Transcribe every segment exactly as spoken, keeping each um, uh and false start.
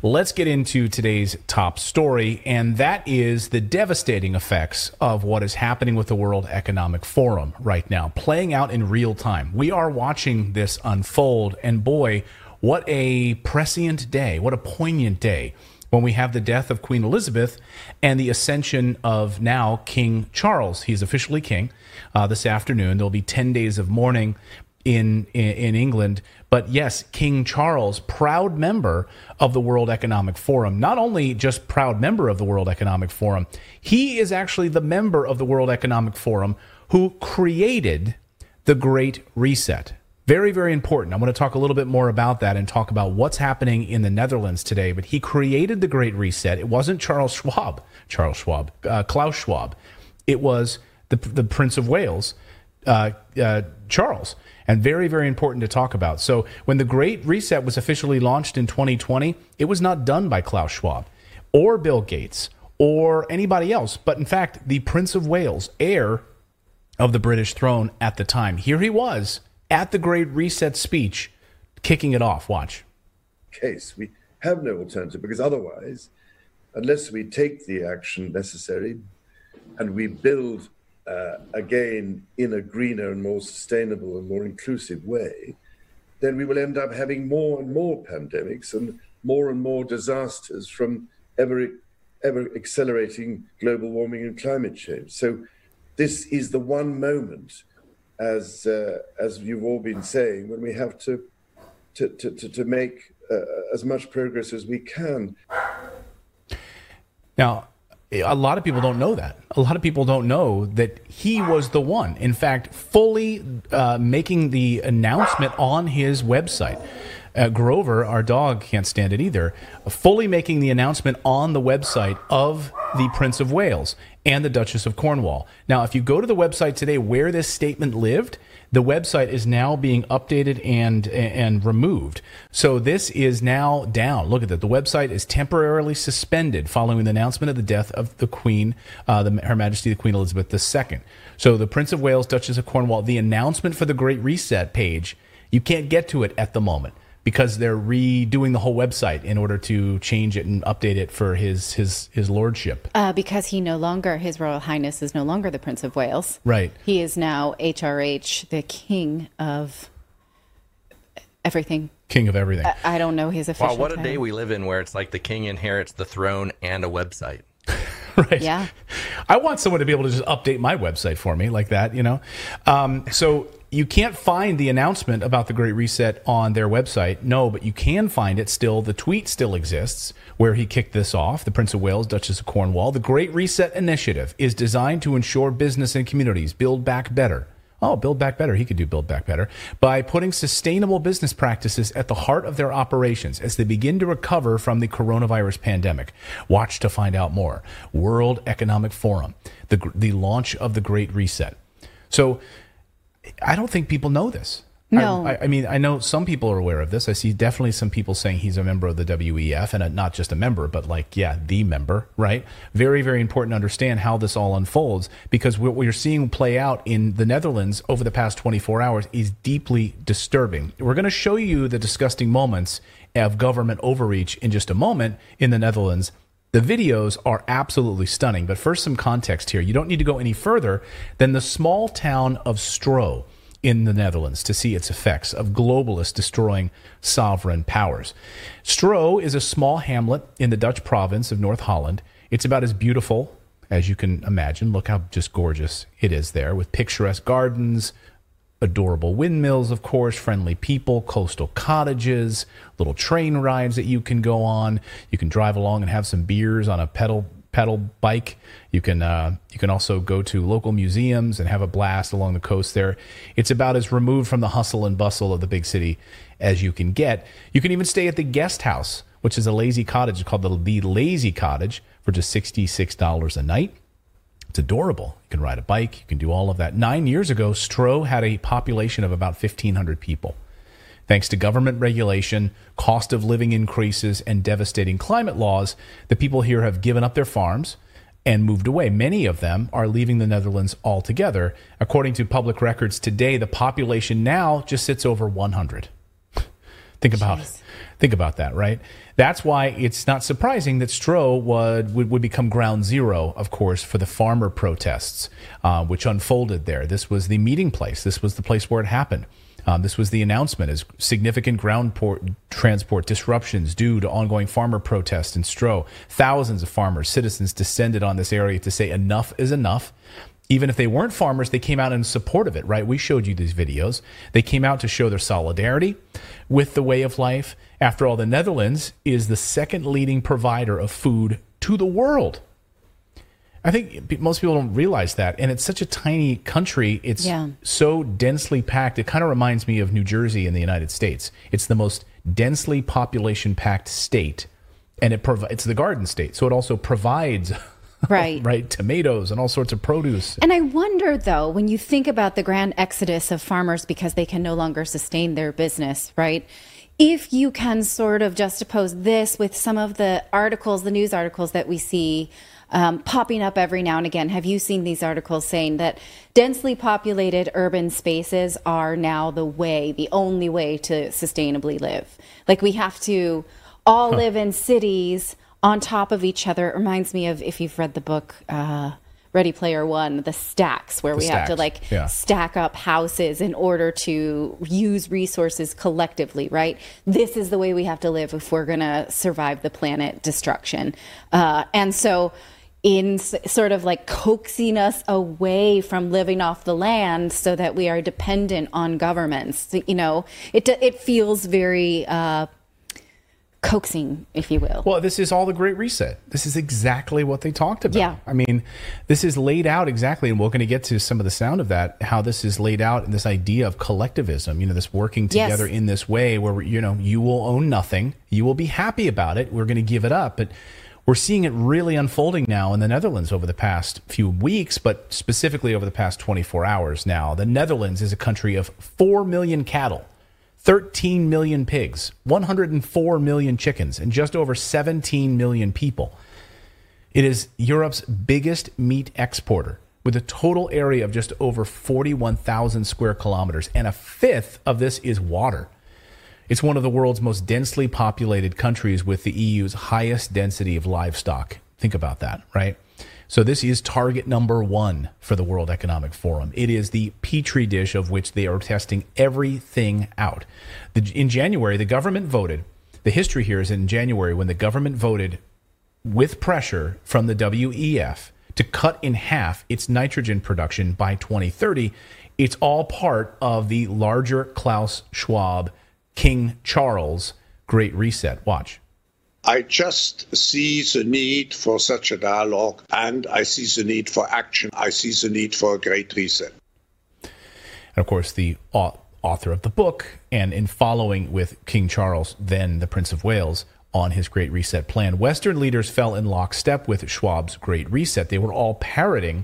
Let's get into today's top story, and that is the devastating effects of what is happening with the World Economic Forum right now, playing out in real time. We are watching this unfold, and boy, what a prescient day, what a poignant day when we have the death of Queen Elizabeth and the ascension of now King Charles. He's officially king uh, this afternoon. There'll be ten days of mourning in, in in England. But yes, King Charles, proud member of the World Economic Forum, not only just proud member of the World Economic Forum, he is actually the member of the World Economic Forum who created the Great Reset. Very, very important. I want to talk a little bit more about that and talk about what's happening in the Netherlands today. But he created the Great Reset. It wasn't Charles Schwab, Charles Schwab, uh, Klaus Schwab. It was the, the Prince of Wales, uh, uh, Charles. And very, very important to talk about. So when the Great Reset was officially launched in twenty twenty, it was not done by Klaus Schwab or Bill Gates or anybody else. But in fact, the Prince of Wales, heir of the British throne at the time, here he was at the Great Reset speech, kicking it off. Watch. Case we have no alternative, because otherwise, unless we take the action necessary and we build uh, again in a greener and more sustainable and more inclusive way, then we will end up having more and more pandemics and more and more disasters from ever ever accelerating global warming and climate change. So this is the one moment, as uh, as you've all been saying, when we have to to to, to, to make uh, as much progress as we can. Now, a lot of people don't know that. A lot of people don't know that he was the one, in fact, fully uh, making the announcement on his website. Uh, Grover, our dog, can't stand it either, fully making the announcement on the website of the Prince of Wales and the Duchess of Cornwall. Now, if you go to the website today where this statement lived, the website is now being updated and and removed. So this is now down. Look at that. The website is temporarily suspended following the announcement of the death of the Queen, uh, the, Her Majesty the Queen Elizabeth the Second. So the Prince of Wales, Duchess of Cornwall, the announcement for the Great Reset page, you can't get to it at the moment, because they're redoing the whole website in order to change it and update it for his his his lordship. Uh, because he no longer, His Royal Highness is no longer the Prince of Wales. Right. He is now H R H, the King of everything. King of everything. I, I don't know his official Wow, what a title. day we live in, where it's like the king inherits the throne and a website. Right. Yeah. I want someone to be able to just update my website for me like that, you know? Um, so you can't find the announcement about the Great Reset on their website. No, but you can find it still. The tweet still exists where he kicked this off. The Prince of Wales, Duchess of Cornwall. The Great Reset initiative is designed to ensure business and communities build back better. Oh, build back better. He could do build back better by putting sustainable business practices at the heart of their operations as they begin to recover from the coronavirus pandemic. Watch to find out more. World Economic Forum, the the launch of the Great Reset. So I don't think people know this. No. I, I mean, I know some people are aware of this. I see definitely some people saying he's a member of the W E F, and a, not just a member, but like, yeah, the member, right? Very, very important to understand how this all unfolds, because what we're seeing play out in the Netherlands over the past twenty-four hours is deeply disturbing. We're going to show you the disgusting moments of government overreach in just a moment in the Netherlands. The videos are absolutely stunning, but first some context here. You don't need to go any further than the small town of Stro in the Netherlands to see its effects of globalists destroying sovereign powers. Stro is a small hamlet in the Dutch province of North Holland. It's about as beautiful as you can imagine. Look how just gorgeous it is there, with picturesque gardens, adorable windmills, of course, friendly people, coastal cottages, little train rides that you can go on. You can drive along and have some beers on a pedal pedal bike. You can uh, you can also go to local museums and have a blast along the coast there. It's about as removed from the hustle and bustle of the big city as you can get. You can even stay at the guest house, which is a lazy cottage called the, the Lazy Cottage, for just sixty-six dollars a night. It's adorable. You can ride a bike. You can do all of that. Nine years ago, Stro had a population of about fifteen hundred people. Thanks to government regulation, cost of living increases, and devastating climate laws, the people here have given up their farms and moved away. Many of them are leaving the Netherlands altogether. According to public records today, the population now just sits over one hundred. Think about Jeez. think about that, right? That's why it's not surprising that Stroh would, would, would become ground zero, of course, for the farmer protests, uh, which unfolded there. This was the meeting place. This was the place where it happened. Um, this was the announcement as significant ground port, transport disruptions due to ongoing farmer protests in Stroh. Thousands of farmers, citizens descended on this area to say enough is enough. Even if they weren't farmers, they came out in support of it, right? We showed you these videos. They came out to show their solidarity with the way of life. After all, the Netherlands is the second leading provider of food to the world. I think most people don't realize that. And it's such a tiny country. It's yeah. so densely packed. It kind of reminds me of New Jersey in the United States. It's the most densely population-packed state. And it prov- it's the garden state. So it also provides... Right. right. Tomatoes and all sorts of produce. And I wonder, though, when you think about the grand exodus of farmers because they can no longer sustain their business, right? If you can sort of juxtapose this with some of the articles, the news articles that we see um, popping up every now and again. Have you seen these articles saying that densely populated urban spaces are now the way, the only way to sustainably live? Like we have to all huh. live in cities on top of each other. It reminds me of, if you've read the book uh, Ready Player One, the stacks, where the we stacks. have to like yeah. stack up houses in order to use resources collectively, right? This is the way we have to live if we're going to survive the planet destruction. Uh, and so in s- sort of like coaxing us away from living off the land so that we are dependent on governments, you know, it, it feels very... Uh, coaxing, if you will. Well, this is all the Great Reset. This is exactly what they talked about. Yeah. I mean, this is laid out exactly, and we're going to get to some of the sound of that, how this is laid out in this idea of collectivism, you know, this working together yes. in this way where, you know, you will own nothing. You will be happy about it. We're going to give it up. But we're seeing it really unfolding now in the Netherlands over the past few weeks, but specifically over the past twenty-four hours now. The Netherlands is a country of four million cattle, thirteen million pigs, one hundred four million chickens, and just over seventeen million people. It is Europe's biggest meat exporter, with a total area of just over forty-one thousand square kilometers, and a fifth of this is water. It's one of the world's most densely populated countries with the E U's highest density of livestock. Think about that, right? So this is target number one for the World Economic Forum. It is the petri dish of which they are testing everything out. The, in January, the government voted. The history here is in January when the government voted with pressure from the W E F to cut in half its nitrogen production by twenty thirty. It's all part of the larger Klaus Schwab, King Charles Great Reset. Watch. I just see the need for such a dialogue, and I see the need for action. I see the need for a great reset. And of course, the author of the book, and in following with King Charles, then the Prince of Wales, on his Great Reset plan, Western leaders fell in lockstep with Schwab's Great Reset. They were all parroting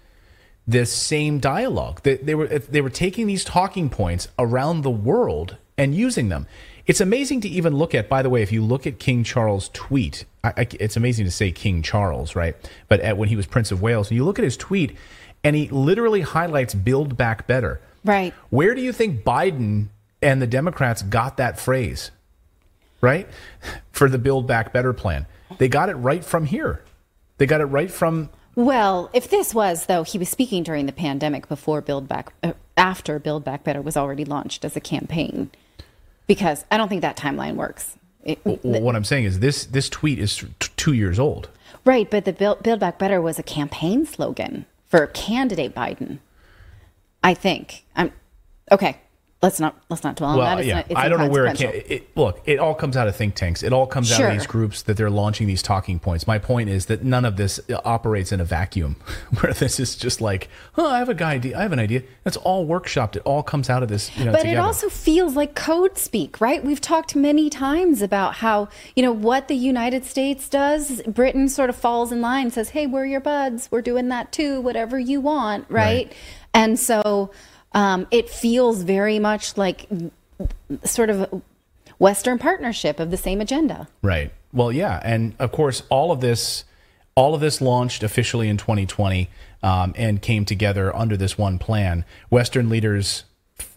this same dialogue. They, they were they were taking these talking points around the world and using them. It's amazing to even look at, by the way, if you look at King Charles' tweet, I, I, it's amazing to say King Charles, right? But at, when he was Prince of Wales, and you look at his tweet, and he literally highlights Build Back Better. Right. Where do you think Biden and the Democrats got that phrase, right? For the Build Back Better plan. They got it right from here. They got it right from... Well, if this was, though, he was speaking during the pandemic before Build Back, uh, after Build Back Better was already launched as a campaign. Because I don't think that timeline works. It, well, the, what I'm saying is this this tweet is t- two years old. Right, but the Build, Build Back Better was a campaign slogan for candidate Biden, I think. I'm okay. Let's not let's not dwell on well, that. It's yeah, not, it's I don't know where it inconsequential. can. It, look, it all comes out of think tanks. It all comes Sure. out of these groups that they're launching these talking points. My point is that none of this operates in a vacuum, where this is just like, oh, I have a guy idea. I have an idea. That's all workshopped. It all comes out of this. You know, But together. it also feels like code speak, right? We've talked many times about how, you know, what the United States does. Britain sort of falls in line, says, hey, we're your buds. We're doing that too, whatever you want, right? Right. And so um, it feels very much like sort of Western partnership of the same agenda. Right. Well, yeah. And of course, all of this, all of this launched officially in twenty twenty um, and came together under this one plan. Western leaders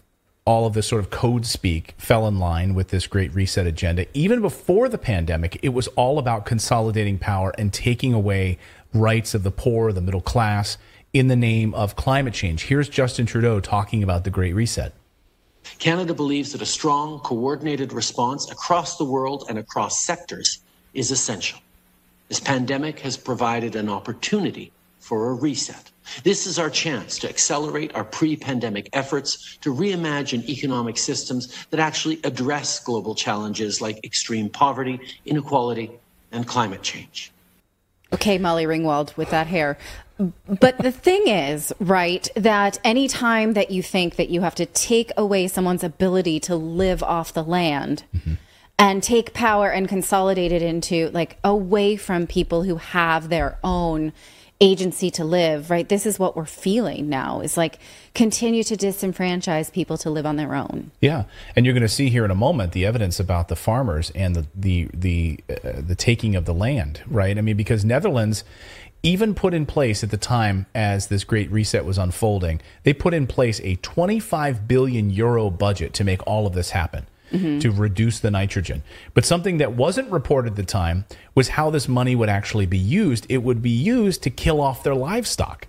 all of this sort of code speak fell in line with this Great Reset agenda. Even before the pandemic, it was all about consolidating power and taking away rights of the poor, the middle class, in the name of climate change. Here's Justin Trudeau talking about the Great Reset. Canada believes that a strong, coordinated response across the world and across sectors is essential. This pandemic has provided an opportunity for a reset. This is our chance to accelerate our pre-pandemic efforts to reimagine economic systems that actually address global challenges like extreme poverty, inequality, and climate change. Okay, Molly Ringwald with that hair. But the thing is, right, that any time that you think that you have to take away someone's ability to live off the land mm-hmm. and take power and consolidate it into, like, away from people who have their own agency to live, right? This is what we're feeling now, is like continue to disenfranchise people to live on their own. Yeah, and you're going to see here in a moment the evidence about the farmers and the the the uh, the taking of the land, right? I mean, because Netherlands even put in place at the time as this Great Reset was unfolding, they put in place a twenty-five billion euro budget to make all of this happen. Mm-hmm. To reduce the nitrogen. But something that wasn't reported at the time was how this money would actually be used. It would be used to kill off their livestock.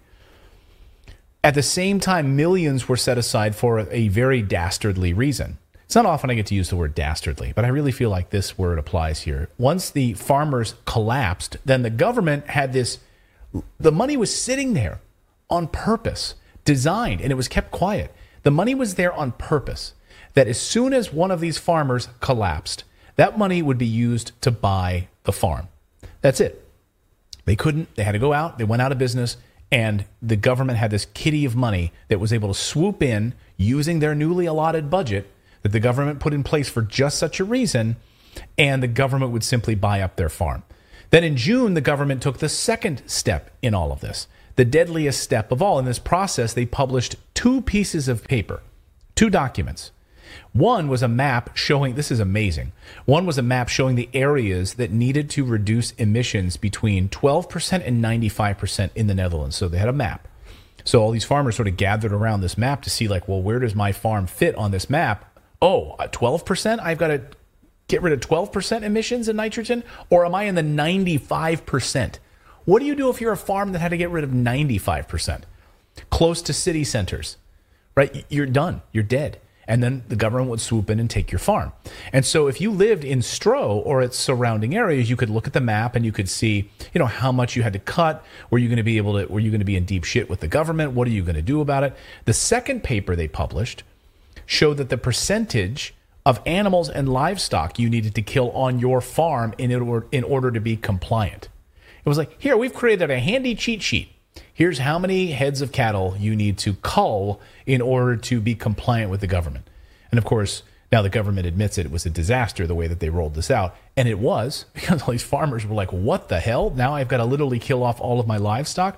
At the same time, millions were set aside for a, a very dastardly reason. It's not often I get to use the word dastardly, but I really feel like this word applies here. Once the farmers collapsed, then the government had this, the money was sitting there on purpose, designed, and it was kept quiet. The money was there on purpose. That as soon as one of these farmers collapsed, that money would be used to buy the farm. That's it. They couldn't, they had to go out, they went out of business, and the government had this kitty of money that was able to swoop in using their newly allotted budget that the government put in place for just such a reason, and the government would simply buy up their farm. Then in June, the government took the second step in all of this, the deadliest step of all. In this process, they published two pieces of paper, two documents. One was a map showing, this is amazing. One was a map showing the areas that needed to reduce emissions between twelve percent and ninety-five percent in the Netherlands. So they had a map. So all these farmers sort of gathered around this map to see, like, well, where does my farm fit on this map? Oh, twelve percent? I've got to get rid of twelve percent emissions in nitrogen? Or am I in the ninety-five percent? What do you do if you're a farm that had to get rid of ninety-five percent? Close to city centers, right? You're done. You're dead. And then the government would swoop in and take your farm. And so if you lived in Stroh or its surrounding areas, you could look at the map and you could see, you know, how much you had to cut. Were you going to be able to, were you going to be in deep shit with the government? What are you going to do about it? The second paper they published showed that the percentage of animals and livestock you needed to kill on your farm in order, in order to be compliant. It was like, here, we've created a handy cheat sheet. Here's how many heads of cattle you need to cull in order to be compliant with the government. And of course, now the government admits it, it was a disaster the way that they rolled this out. And it was, because all these farmers were like, what the hell? Now I've got to literally kill off all of my livestock.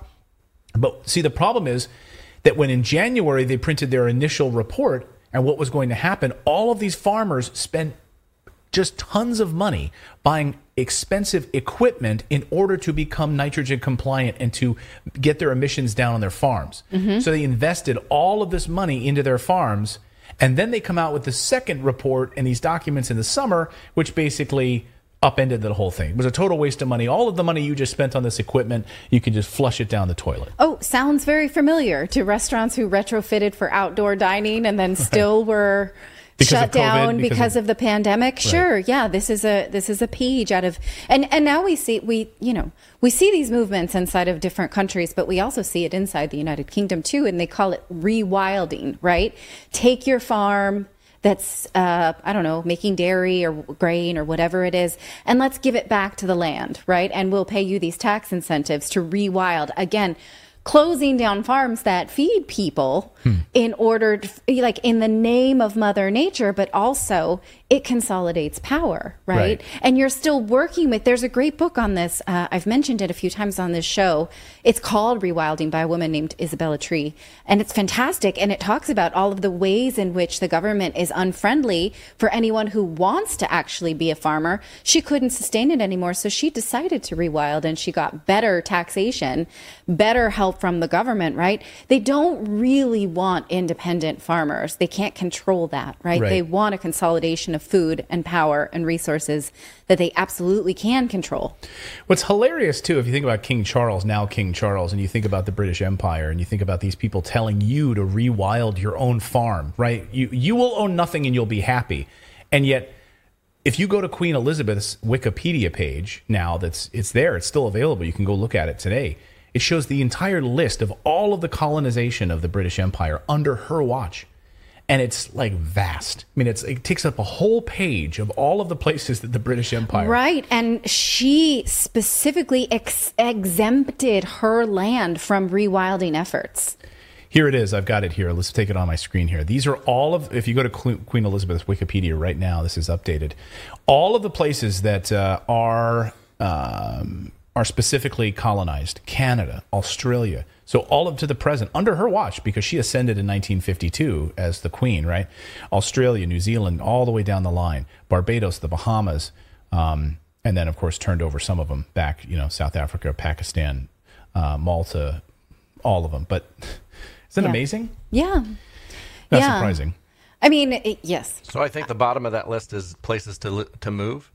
But see, the problem is that when in January they printed their initial report and what was going to happen, all of these farmers spent just tons of money buying expensive equipment in order to become nitrogen compliant and to get their emissions down on their farms. Mm-hmm. So they invested all of this money into their farms, and then they come out with the second report and these documents in the summer, which basically upended the whole thing. It was a total waste of money. All of the money you just spent on this equipment, you can just flush it down the toilet. Oh, sounds very familiar to restaurants who retrofitted for outdoor dining and then still right. were... Because shut down because, because of, of the pandemic. Right. Sure. Yeah. This is a, this is a page out of, and, and now we see, we, you know, we see these movements inside of different countries, but we also see it inside the United Kingdom too. And they call it rewilding, right? Take your farm that's, uh, I don't know, making dairy or grain or whatever it is, and let's give it back to the land, right? And we'll pay you these tax incentives to rewild. Again, closing down farms that feed people hmm. in order to, like in the name of Mother Nature, but also it consolidates power, right? Right. And you're still working with, there's a great book on this. Uh, I've mentioned it a few times on this show. It's called Rewilding by a woman named Isabella Tree. And it's fantastic. And it talks about all of the ways in which the government is unfriendly for anyone who wants to actually be a farmer. She couldn't sustain it anymore. So she decided to rewild, and she got better taxation, better help from the government, right? They don't really want independent farmers. They can't control that, right? Right. They want a consolidation of food and power and resources that they absolutely can control. What's hilarious, too, if you think about King Charles, now King Charles, and you think about the British Empire, and you think about these people telling you to rewild your own farm, right? You, you will own nothing and you'll be happy. And yet, if you go to Queen Elizabeth's Wikipedia page now, that's it's there, it's still available, you can go look at it today. It shows the entire list of all of the colonization of the British Empire under her watch. And it's like vast. I mean, it's, it takes up a whole page of all of the places that the British Empire. Right. And she specifically ex- exempted her land from rewilding efforts. Here it is. I've got it here. Let's take it on my screen here. These are all of, if you go to Queen Elizabeth's Wikipedia right now, this is updated. All of the places that uh, are um, are specifically colonized. Canada, Australia. So all up to the present, under her watch, because she ascended in nineteen fifty-two as the queen, right? Australia, New Zealand, all the way down the line. Barbados, the Bahamas, um, and then, of course, turned over some of them back, you know, South Africa, Pakistan, uh, Malta, all of them. But isn't it yeah. amazing? Yeah. Not yeah. surprising. I mean, it, yes. So I think the bottom of that list is places to li- to move.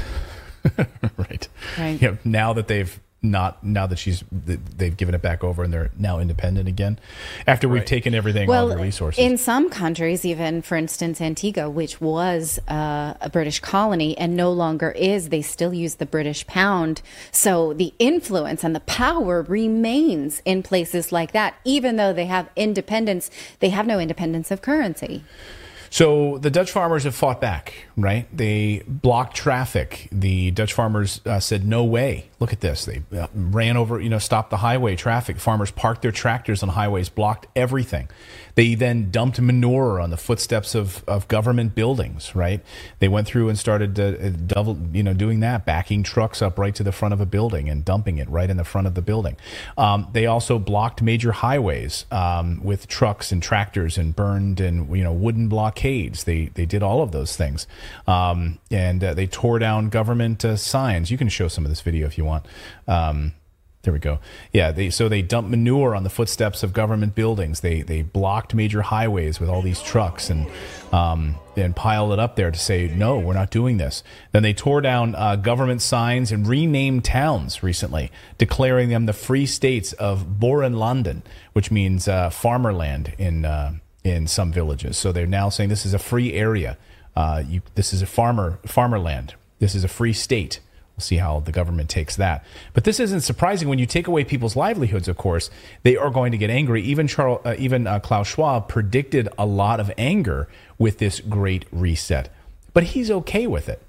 right. Right. Yeah. Now that they've not, now that she's, they've given it back over and they're now independent again, after we've Right. taken everything, Well, all the resources. in some countries, even, for instance, Antigua, which was uh, a British colony and no longer is, they still use the British pound. So the influence and the power remains in places like that. Even though they have independence, they have no independence of currency. So the Dutch farmers have fought back, right? They blocked traffic. The Dutch farmers uh, said, no way. Look at this. They uh, ran over, you know, stopped the highway traffic. Farmers parked their tractors on highways, blocked everything. They then dumped manure on the footsteps of, of government buildings, right? They went through and started uh, double, you know, doing that, backing trucks up right to the front of a building and dumping it right in the front of the building. Um, they also blocked major highways um, with trucks and tractors and burned and, you know, wooden blockades. They they did all of those things. Um, and uh, they tore down government uh, signs. You can show some of this video if you want. Um, There we go. Yeah, they, so they dumped manure on the footsteps of government buildings. They they blocked major highways with all these trucks and um, and piled it up there to say, no, we're not doing this. Then they tore down uh, government signs and renamed towns recently, declaring them the Free States of Boerenlanden, which means uh, farmerland in uh, in some villages. So they're now saying this is a free area. Uh, you, this is a farmer farmerland. This is a free state. We'll see how the government takes that. But this isn't surprising. When you take away people's livelihoods, of course, they are going to get angry. Even Charles, uh, even uh, Klaus Schwab predicted a lot of anger with this great reset. But he's okay with it.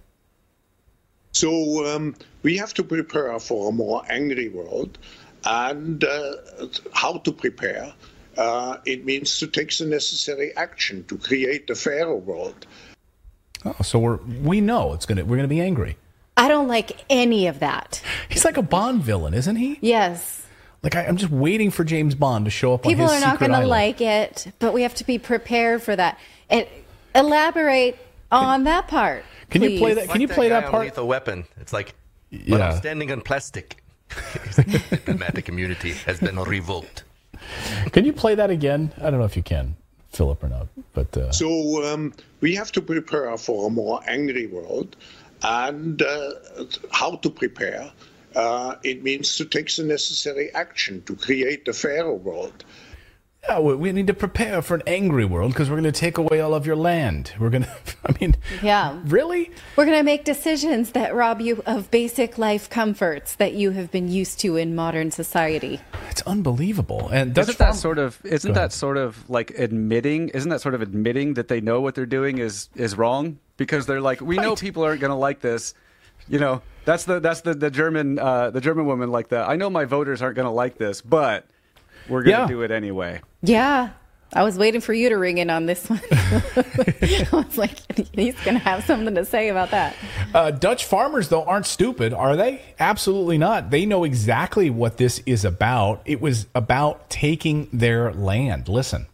So um, we have to prepare for a more angry world. And uh, how to prepare? Uh, it means to take the necessary action to create a fairer world. Oh, so we're we know it's gonna we're gonna be angry. I don't like any of that. He's like a Bond villain, isn't he? Yes. Like I, I'm just waiting for James Bond to show up People on his are not secret going to island. like it, but we have to be prepared for that. And elaborate on that part. Can you please. play that? Can you Like play guy that on part? Lethal Weapon. It's like, but Yeah. I'm standing on plastic. The diplomatic immunity has been revoked. Can you play that again? I don't know if you can, Philip, or not. But uh... So um, we have to prepare for a more angry world. And uh, how to prepare? Uh, it means to take the necessary action to create a fairer world. Yeah, we we need to prepare for an angry world because we're going to take away all of your land. We're going to, I mean, Yeah. really? We're going to make decisions that rob you of basic life comforts that you have been used to in modern society. It's unbelievable. And Dutch Isn't that farm- sort of isn't Go that ahead. sort of like admitting isn't that sort of admitting that they know what they're doing is is wrong? Because they're like, we know Right. people aren't going to like this. You know, that's the that's the the German uh, the German woman like that. I know my voters aren't going to like this, but we're going to Yeah. do it anyway. Yeah. I was waiting for you to ring in on this one. I was like, he's going to have something to say about that. Uh, Dutch farmers, though, aren't stupid, are they? Absolutely not. They know exactly what this is about. It was about taking their land. Listen.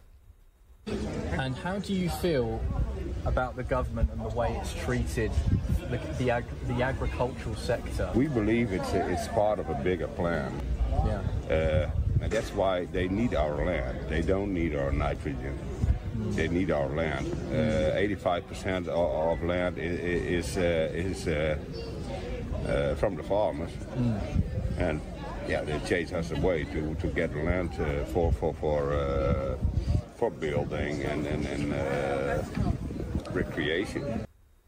And how do you feel about the government and the way it's treated the the, ag- the agricultural sector? We believe it's a, it's part of a bigger plan. Yeah. Uh, and that's why they need our land. They don't need our nitrogen. Mm. They need our land. Uh, eighty-five percent of, of land is is, uh, is uh, uh, from the farmers, mm. and yeah, they chase us away to, to get land uh, for for for uh, for building and and, and uh, recreation.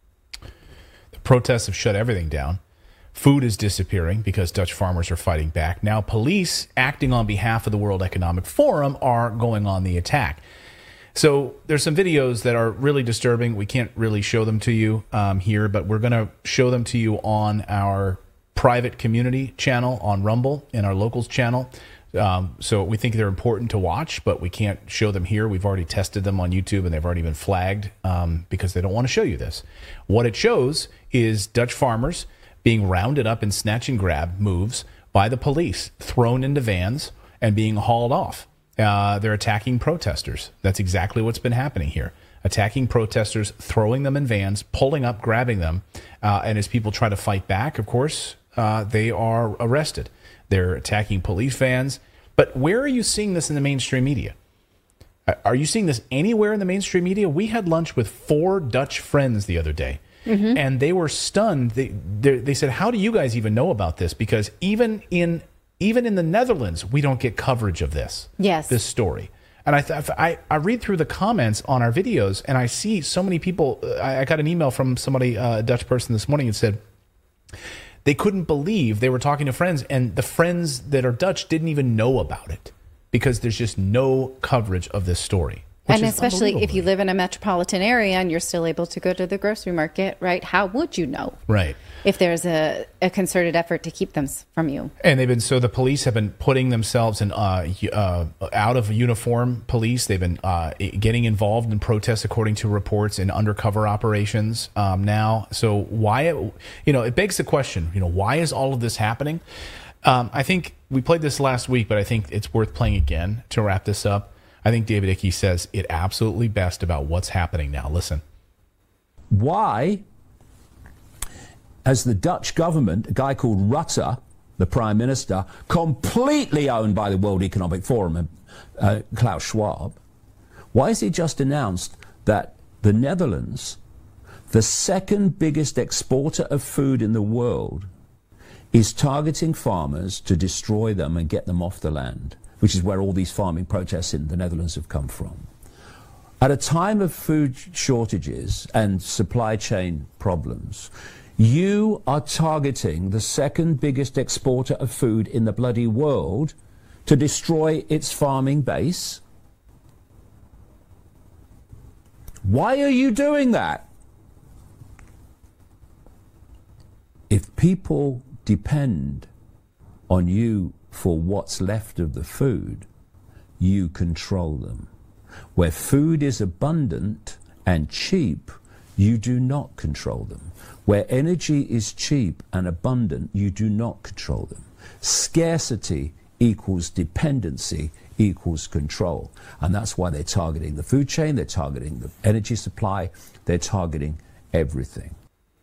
The protests have shut everything down. Food is disappearing because Dutch farmers are fighting back. Now, police acting on behalf of the World Economic Forum are going on the attack. So there's some videos that are really disturbing. We can't really show them to you um, here, but we're going to show them to you on our private community channel on Rumble and our locals channel. Um, so we think they're important to watch, but we can't show them here. We've already tested them on YouTube, and they've already been flagged um, because they don't want to show you this. What it shows is Dutch farmers being rounded up in snatch and grab moves by the police, thrown into vans, and being hauled off. Uh, they're attacking protesters. That's exactly what's been happening here. Attacking protesters, throwing them in vans, pulling up, grabbing them. Uh, and as people try to fight back, of course, uh, they are arrested. They're attacking police vans. But where are you seeing this in the mainstream media? Are you seeing this anywhere in the mainstream media? We had lunch with four Dutch friends the other day. Mm-hmm. And they were stunned. They, they they said, "How do you guys even know about this? Because even in even in the Netherlands, we don't get coverage of this. Yes, this story." And I th- I I read through the comments on our videos, and I see so many people. I, I got an email from somebody, uh, a Dutch person, this morning, and said they couldn't believe they were talking to friends, and the friends that are Dutch didn't even know about it because there's just no coverage of this story. And especially if you live in a metropolitan area and you're still able to go to the grocery market, right? How would you know? Right. If there's a, a concerted effort to keep them from you. And they've been, so the police have been putting themselves in uh, uh, out of uniform police. They've been uh, getting involved in protests, according to reports, in undercover operations um, now. So why, you know, it begs the question, you know, why is all of this happening? Um, I think we played this last week, but I think it's worth playing again to wrap this up. I think David Icke says it absolutely best about what's happening now. Listen. Why, as the Dutch government, a guy called Rutte, the Prime Minister, completely owned by the World Economic Forum and uh, Klaus Schwab, why has he just announced that the Netherlands, the second biggest exporter of food in the world, is targeting farmers to destroy them and get them off the land? Which is where all these farming protests in the Netherlands have come from. At a time of food shortages and supply chain problems, you are targeting the second biggest exporter of food in the bloody world to destroy its farming base. Why are you doing that? If people depend on you for what's left of the food, you control them. Where food is abundant and cheap, you do not control them. Where energy is cheap and abundant, you do not control them. Scarcity equals dependency equals control. And that's why they're targeting the food chain, they're targeting the energy supply, they're targeting everything.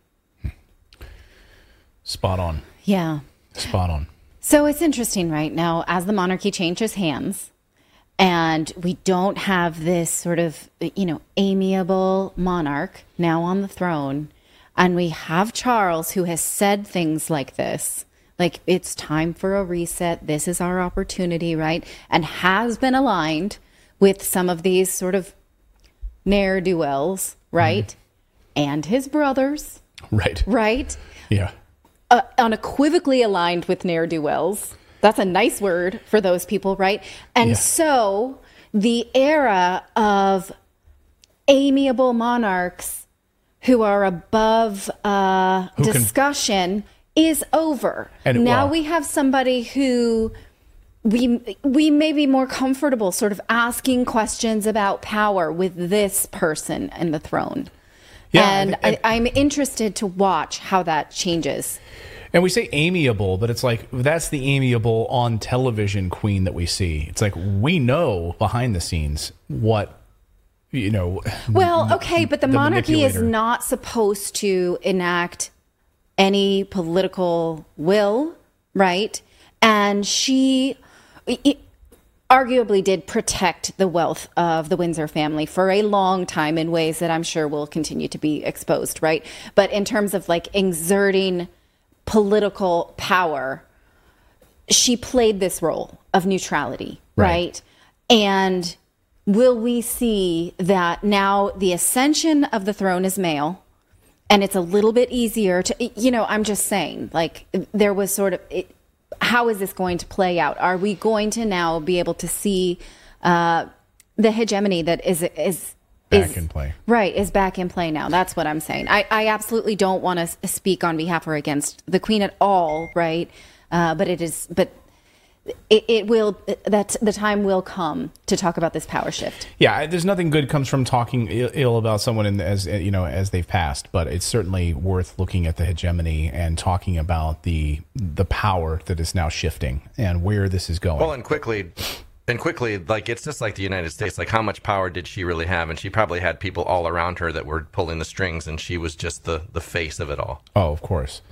Spot on. Yeah. Spot on. So it's interesting right now as the monarchy changes hands and we don't have this sort of, you know, amiable monarch now on the throne. And we have Charles who has said things like this, like it's time for a reset. This is our opportunity, right? And has been aligned with some of these sort of ne'er-do-wells, right? Mm-hmm. And his brothers. Right. Right. Yeah. Uh, unequivocally aligned with ne'er-do-wells. That's a nice word for those people, right? And yeah. So the era of amiable monarchs who are above uh, who discussion can... is over. And now well, we have somebody who we we may be more comfortable sort of asking questions about power with this person in the throne. Yeah, and I, I, I'm interested to watch how that changes. And we say amiable, but it's like, that's the amiable on television queen that we see. It's like, we know behind the scenes what, you know. Well, okay, but the, the monarchy is manipulator. not supposed to enact any political will, right? And she it, arguably did protect the wealth of the Windsor family for a long time in ways that I'm sure will continue to be exposed, right? But in terms of like exerting political power, she played this role of neutrality, right? right? And will we see that now the ascension of the throne is male, and it's a little bit easier to, you know, I'm just saying, like, there was sort of, it, how is this going to play out? Are we going to now be able to see uh, the hegemony that is is back is, in play? Right, is back in play now. That's what I'm saying. I, I absolutely don't want to speak on behalf or against the Queen at all, right? Uh, but it is, but it, it will, that the time will come to talk about this power shift. Yeah, there's nothing good comes from talking ill, Ill about someone in, as you know as they've passed, but it's certainly worth looking at the hegemony and talking about the the power that is now shifting and where this is going. Well, and quickly. And quickly, like, it's just like the United States. Like, how much power did she really have? And she probably had people all around her that were pulling the strings, and she was just the, the face of it all. Oh, of course.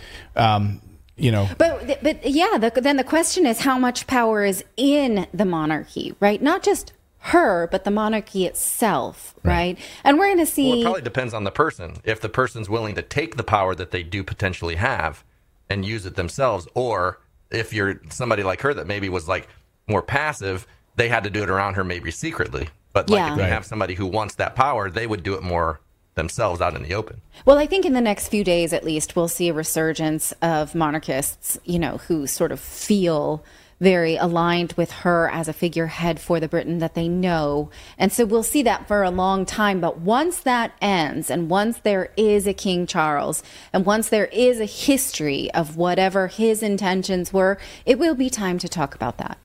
Um, you know. But, but yeah, the, then the question is how much power is in the monarchy, right? Not just her, but the monarchy itself, right? right? And we're going to see... Well, it probably depends on the person. If the person's willing to take the power that they do potentially have and use it themselves, or if you're somebody like her that maybe was, like, more passive, they had to do it around her maybe secretly. But like yeah. if you right. have somebody who wants that power, they would do it more themselves out in the open. Well, I think in the next few days, at least, we'll see a resurgence of monarchists, you know, who sort of feel very aligned with her as a figurehead for the Britain that they know. And so we'll see that for a long time. But once that ends, and once there is a King Charles, and once there is a history of whatever his intentions were, it will be time to talk about that.